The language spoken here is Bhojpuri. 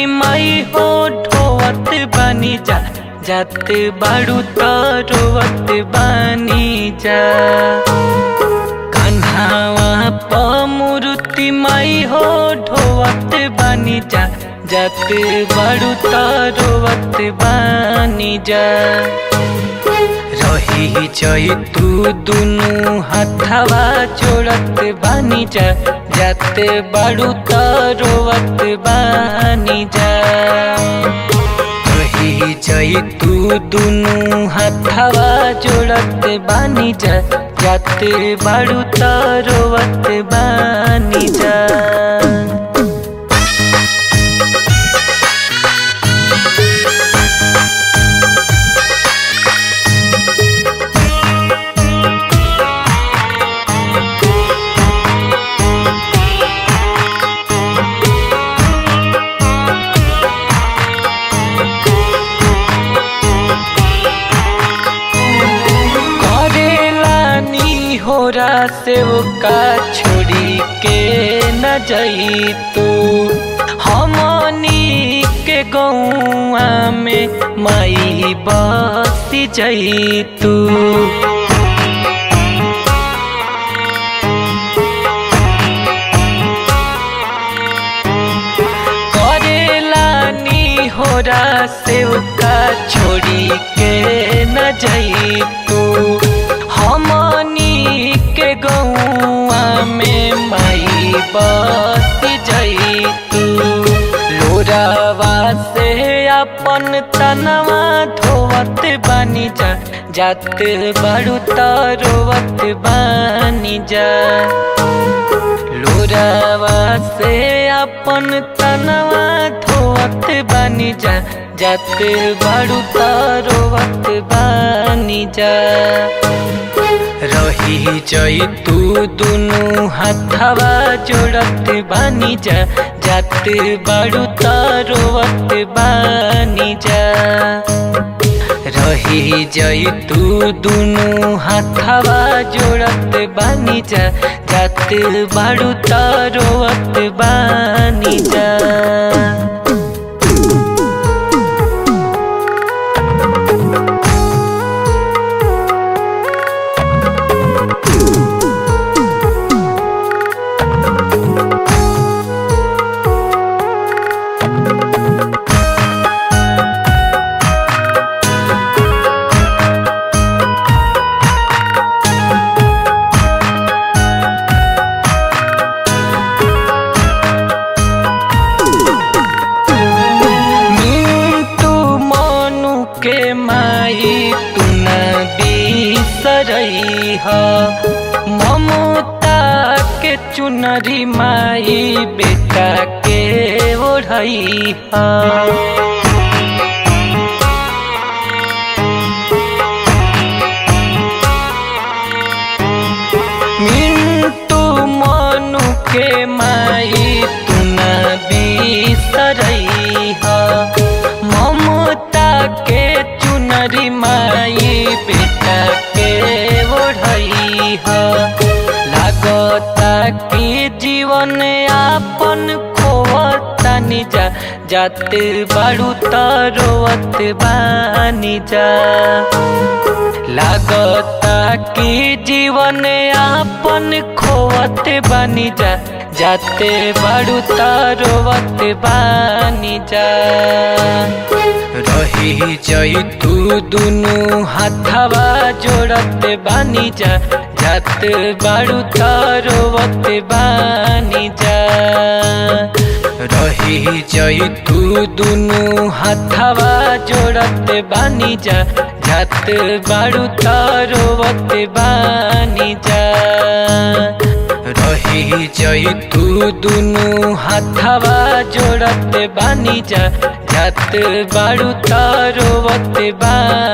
माई हो ढोवत बानी जा, जात बाड़ू तो रोवत बानी जा। कान्हावा प मूर्ति माई हो ढोवत बानी जा, जात बाड़ू तो रोवत बानी जा। रही जई तू दुनु हाथवा जोड़त बानी जा, जात बाड़ू तो रोवत बानी जा। रही जई तू दुनु हाथवा जोड़त बानी जा, जात बाड़ू तो रोवत बानी जा। होरा से का छोड़ी के न जई तू, हमनी के गौआ में माई बसी जई तू। करेलानी होरा से का छोड़ी के न जई तू, हमनी के गौआ में माई बस जई तू। लोरावा से अपन तनवा धोवत बानी जा, जात बाड़ू तो रोवत बानी जा। लोरावा से अपन तनवा धोवत बानी जा, जात बाड़ू तो रोवत बानी जा। रही जई तू दुनु हाथवा जोड़त बानी जा, जात बाड़ू तो रोवत बानी जा। रही जई तू दुनु हाथवा जोड़त बानी जा, जात बाड़ू तो रोवत बानी जा। के माई तू न बिसरई ह, ममता के चुनरी माई बेटा के ओढ़ई ह। मिंटू मनु के माई तू न बिसरई ह, ममता के चुनरी माई बेटा के ओढ़ई ह। लागता कि जीवन आपन खोवतानी जा, जात बाड़ू तो रोवत बानी जा। लागता कि जीवन आपन खोवत बानी जा, जाते बाड़ू तो रोवत बानी जा। रही जई तू दुनु हाथवा जोड़त बानी जा, जात बाड़ू तो रोवत बानी जा। रही जई तू दुनु हाथवा जोड़त बानी जा, जात बाड़ू तो रोवत बानी जा। रही जई तू दुनु हाथवा जोड़त बानी जा, जात बाड़ू तो रोवत बानी जा।